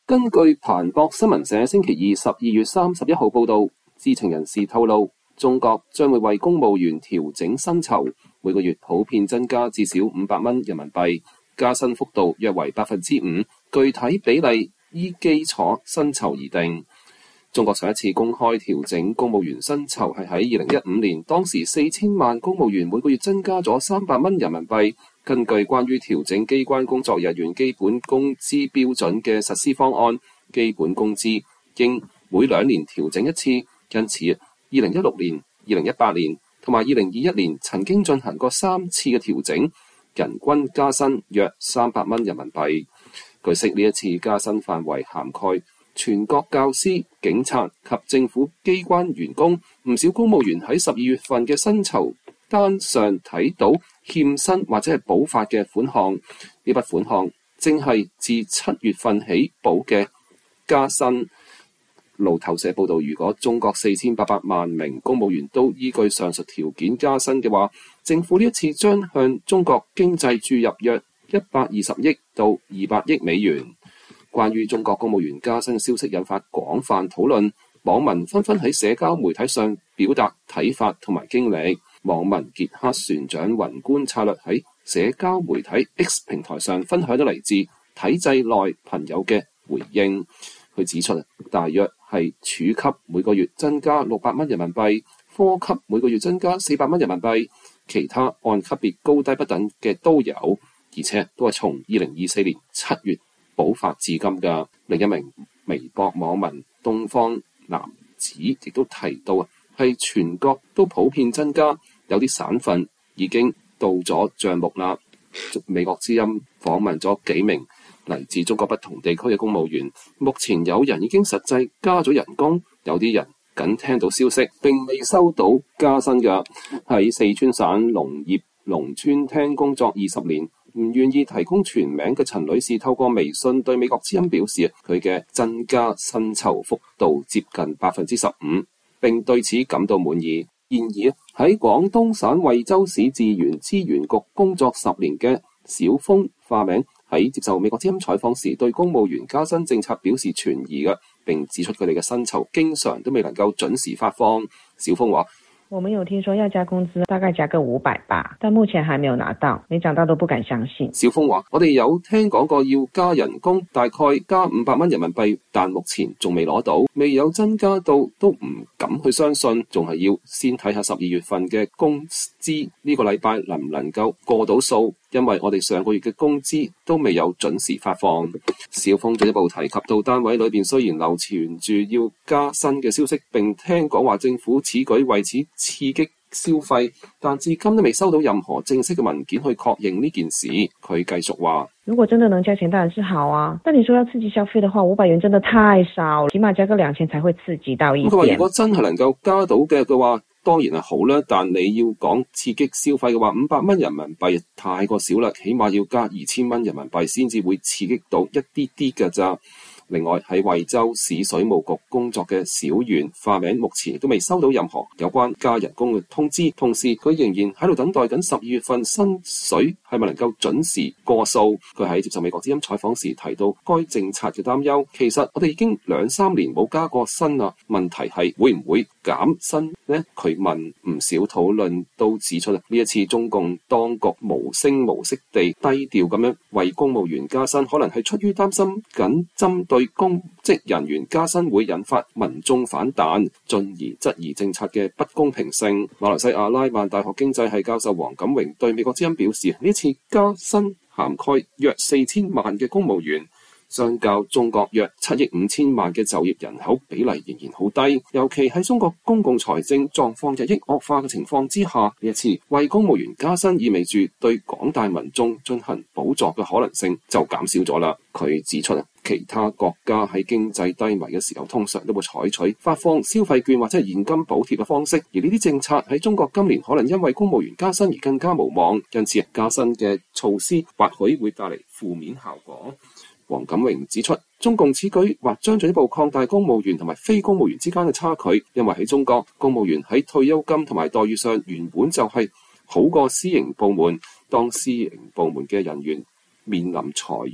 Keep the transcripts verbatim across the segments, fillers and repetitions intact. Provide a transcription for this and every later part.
根據彭博新聞社星期二十二月三十一號報導，知情人士透露，中國將會為公務員調整薪酬，每個月普遍增加至少五百蚊人民幣，加薪幅度約為百分之五，具體比例依基礎薪酬而定。中國上一次公開調整公務員薪酬係喺二零一五年，當時四千萬公務員每個月增加咗三百蚊人民幣。根據關於調整機關工作人員基本工資標準嘅實施方案，基本工資應每兩年調整一次，因此二零一六年、二零一八年同埋二零二一年曾經進行過三次嘅調整，人均加薪約三百蚊人民幣。據悉，呢一次加薪範圍涵蓋全國教師、警察及政府機關員工。唔少公務員喺十二月份嘅薪酬單上睇到欠薪或者係補發嘅款項，呢筆款項正係自七月份起補嘅加薪。路透社報道，如果中國四千八百萬名公務員都依據上述條件加薪嘅話，政府呢一次將向中國經濟注入約一百二十億到二百億美元。關於中國公務員加薪消息引發廣泛討論，網民紛紛喺社交媒體上表達睇法同埋經歷。網民傑克船長宏觀策略喺社交媒體 X 平台上分享咗嚟自體制內朋友嘅回應。佢指出，大約係處級每個月增加六百蚊人民幣，科級每個月增加四百蚊人民幣，其他按級別高低不等嘅都有，而且都係從二零二四年七月補發至今㗎。另一名微博網民東方男子亦都提到啊，係全國都普遍增加，有啲省份已經到咗帳目啦。美國之音訪問咗幾名嚟自中國不同地區嘅公務員，目前有人已經實際加咗人工，有啲人僅聽到消息並未收到加薪㗎。喺四川省農業農村廳工作二十年，唔願意提供全名嘅陳女士透過微信對美國之音表示，佢嘅增加薪酬幅度接近百分之十五，並對此感到滿意。然而喺廣東省惠州市自然資源局工作十年嘅小峰化名喺接受美國之音採訪時，對公務員加薪政策表示存疑嘅，並指出佢哋嘅薪酬經常都未能夠準時發放。小峰話： 我們有聽說要加工資，大概加個五百吧，但目前還沒有拿到，沒長到都不敢相信。 小峰話：我哋有聽講過要加人工，大概加五百蚊人民幣，但目前仲未攞到，未有增加到，都唔敢去相信，仲係要先睇下十二月份嘅工資呢個禮拜能唔能夠過到數，因為我哋上個月嘅工資都未有準時發放。小峰進一步提及到單位裏邊雖然流傳住要加薪嘅消息，並聽講話政府此舉為此刺激消費，但至今都未收到任何正式嘅文件去確認呢件事。佢繼續話： 如果真的能加錢當然是好啊，但你說要刺激消費的話，五百元真的太少，起碼加個兩千才會刺激到一點。 佢話如果真係能夠加到嘅嘅話，當然係好啦，但你要講刺激消費嘅話，五百蚊人民幣太過少啦，起碼要加二千蚊人民幣先至會刺激到一啲啲㗎咋。另外喺惠州市水務局工作嘅小袁化名，目前都未收到任何有關加人工嘅通知，同時佢仍然喺度等待緊十二月份薪水係咪能夠準時過數。佢喺接受美國之音採訪時提到該政策嘅擔憂，其實我哋已經兩三年冇加過薪啦，問題係會唔會減薪呢？佢問。唔少討論都指出呢一次中共當局無聲無息地低調咁樣為公務員加薪，可能係出於擔心緊針對公職人員加薪會引發民眾反彈，進而質疑政策嘅不公平性。馬來西亞拉曼大學經濟系教授黃錦榮對美國之音表示，呢次加薪涵蓋約四千萬嘅公務員，相較中國約七億五千萬嘅就業人口比例仍然好低，尤其喺中國公共財政狀況日益惡化嘅情況之下，呢一次為公務員加薪意味住對廣大民眾進行補助嘅可能性就減少咗啦。佢指出，其他國家喺經濟低迷嘅時候，通常都會採取發放消費券或者係現金補貼嘅方式，而呢啲政策喺中國今年可能因為公務員加薪而更加無望，因此加薪嘅措施或許會帶嚟負面效果。黃錦榮指出，中共此舉或將進一步擴大公務員同埋非公務員之間嘅差距，因為喺中國，公務員喺退休金同埋待遇上原本就係好過私營部門。當私營部門嘅人員面臨裁員、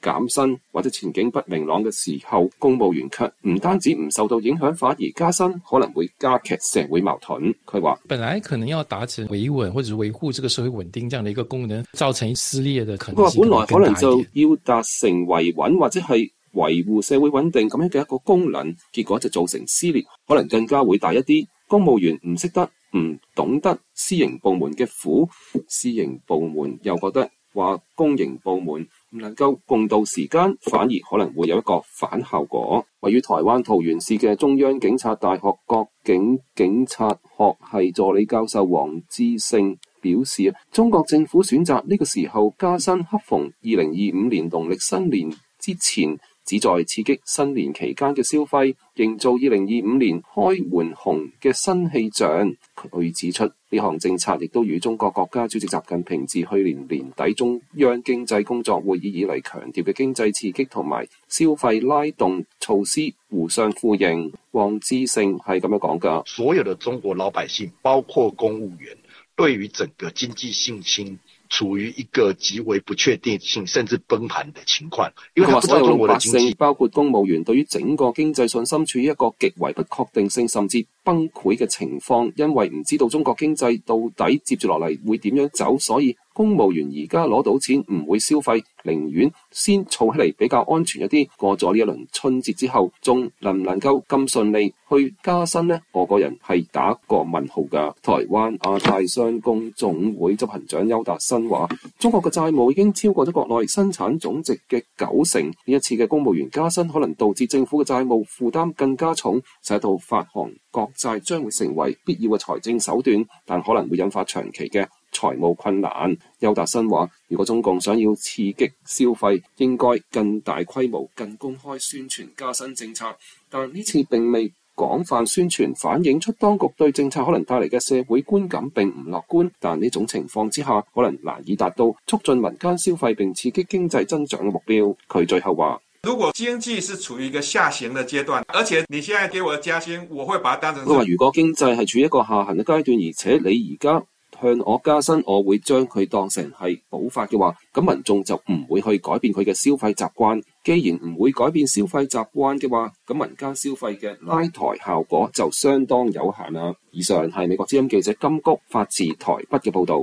減薪或者前景不明朗嘅時候，公務員卻唔單止唔受到影響，反而加薪可能會加劇社會矛盾。佢話：本來可能要達成維穩或者維護這個社會穩定這樣的一個功能，造成撕裂的可能性。佢話本來可能就要達成維穩或者係維護社會穩定咁樣嘅一個功能，結果就造成撕裂，可能更加會大一啲。公務員唔識得、唔懂得私營部門嘅苦，私營部門又覺得話公營部門唔能夠共度時間，反而可能會有一個反效果。位於台灣桃園市嘅中央警察大學國境警察學系助理教授黃之勝表示，中國政府選擇呢個時候加薪，恰逢二零二五年農曆新年之前，旨在刺激新年期間嘅消費，營造二零二五年開門紅嘅新氣象。佢指出，呢項政策亦都與中國國家主席習近平自去年年底中央經濟工作會議以嚟強調嘅經濟刺激同埋消費拉動措施互相呼應。黃之勝係咁樣講㗎。 所有的中國老百姓，包括公務員，對於整個經濟信心處於一個極為不確定性甚至崩盤的情況，因為他不知道中國的經濟， 包括公務員對於整個經濟信心處於一個極為不確定性甚至崩潰嘅情況，因為唔知道中國經濟到底接住落嚟會點樣走，所以公務員而家攞到錢唔會消費，寧願先儲起嚟比較安全一啲。過咗呢一輪春節之後，仲能唔能夠咁順利去加薪呢？我個人係打個問號㗎。台灣亞太商工總會執行長邱達新話：中國嘅債務已經超過咗國內生產總值嘅九成，呢一次嘅公務員加薪可能導致政府嘅債務負擔更加重，使到發行國債將會成為必要嘅財政手段，但可能會引發長期嘅財務困難。邱達新話：如果中共想要刺激消費，應該更大規模、更公開宣傳加薪政策，但呢次並未廣泛宣傳，反映出當局對政策可能帶嚟嘅社會觀感並唔樂觀。但呢種情況之下，可能難以達到促進民間消費並刺激經濟增長嘅目標。佢最後話： 如果經濟是處於一個下行嘅階段，而且你現在給我加薪，我會把它當成。 佢話：如果經濟係處於一個下行嘅階段，而且你而家向我加薪，我會將佢當成係補發嘅話，咁民眾就唔會去改變佢嘅消費習慣。既然唔會改變消費習慣嘅話，咁民間消費嘅拉抬效果就相當有限啦。以上係美國之音記者金谷發自台北嘅報導。